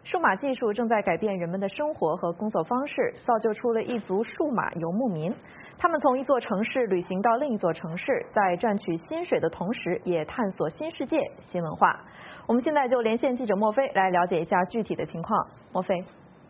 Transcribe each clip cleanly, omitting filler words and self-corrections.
数码技术正在改变人们的生活和工作方式，造就出了一族数码游牧民。他们从一座城市旅行到另一座城市，在赚取薪水的同时，也探索新世界、新文化。我们现在就连线记者莫非来了解一下具体的情况。莫非。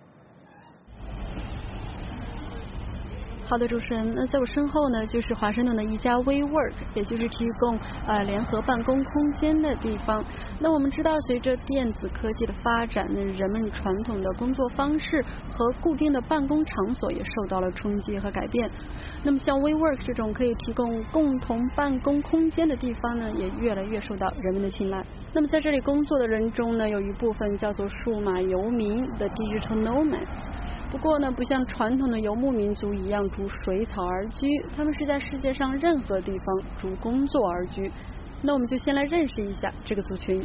好的，主持人，那在我身后呢，就是华盛顿的一家 WeWork， 也就是提供联合办公空间的地方。那我们知道，随着电子科技的发展呢，人们传统的工作方式和固定的办公场所也受到了冲击和改变。那么像 WeWork 这种可以提供共同办公空间的地方呢，也越来越受到人们的青睐。那么在这里工作的人中呢，有一部分叫做数码游民 The Digital Nomads。不过呢，不像传统的游牧民族一样逐水草而居，他们是在世界上任何地方逐工作而居。那我们就先来认识一下这个族群。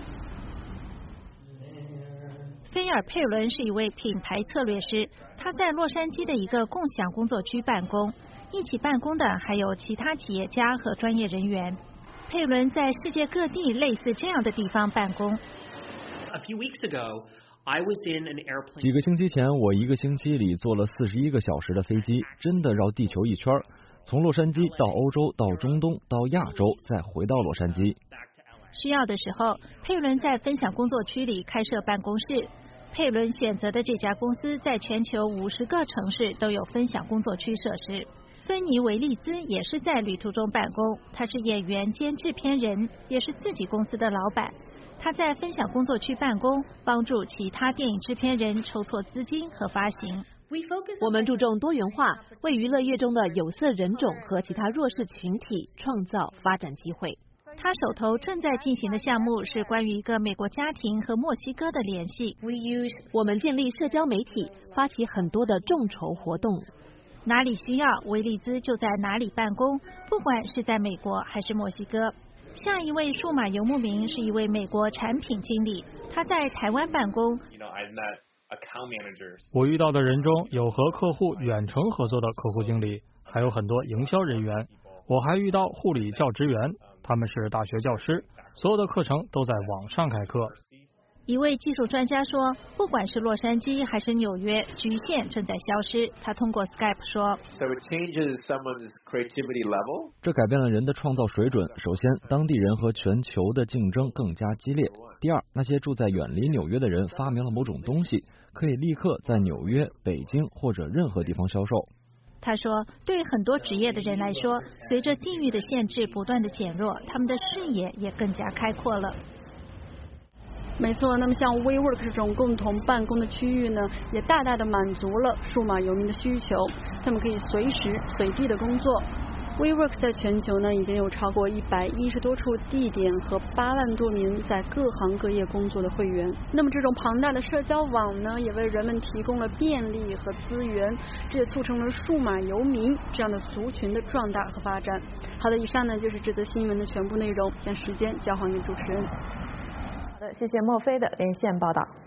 菲尔·佩伦是一位品牌策略师，他在洛杉矶的一个共享工作区办公，一起办公的还有其他企业家和专业人员。佩伦在世界各地类似这样的地方办公。 A few weeks ago, 几个星期前，我一个星期里坐了41个小时的飞机，真的绕地球一圈，从洛杉矶到欧洲，到中东，到亚洲，再回到洛杉矶。 需要的时候，佩伦在分享工作区里开设办公室。佩伦选择的这家公司在全球50个城市都有分享工作区设施。芬尼·维利兹也是在旅途中办公，他是演员兼制片人，也是自己公司的老板。他在分享工作区办公，帮助其他电影制片人筹措资金和发行。 我们注重多元化，为娱乐业中的有色人种和其他弱势群体创造发展机会。 他手头正在进行的项目是关于一个美国家庭和墨西哥的联系。 我们建立社交媒体，发起很多的众筹活动。 哪里需要，维利兹就在哪里办公，不管是在美国还是墨西哥。下一位数码游牧民是一位美国产品经理，他在台湾办公。 我遇到的人中有和客户远程合作的客户经理，还有很多营销人员。我还遇到护理教职员，他们是大学教师，所有的课程都在网上开课。 一位技术专家说，不管是洛杉矶还是纽约，局限正在消失。他通过 Skype 说， 这改变了人的创造水准。首先，当地人和全球的竞争更加激烈。第二，那些住在远离纽约的人发明了某种东西，可以立刻在纽约、北京或者任何地方销售。 他说，对于很多职业的人来说，随着地域的限制不断的减弱，他们的视野也更加开阔了。 没错，那么像 WeWork 这种共同办公的区域呢，也大大的满足了数码游民的需求，他们可以随时随地的工作。WeWork 在全球呢已经有超过110多处地点和8万多名在各行各业工作的会员。那么这种庞大的社交网呢，也为人们提供了便利和资源，这也促成了数码游民这样的族群的壮大和发展。好的，以上呢就是这则新闻的全部内容，将时间交还给主持人。 好的，谢谢莫非的连线报道。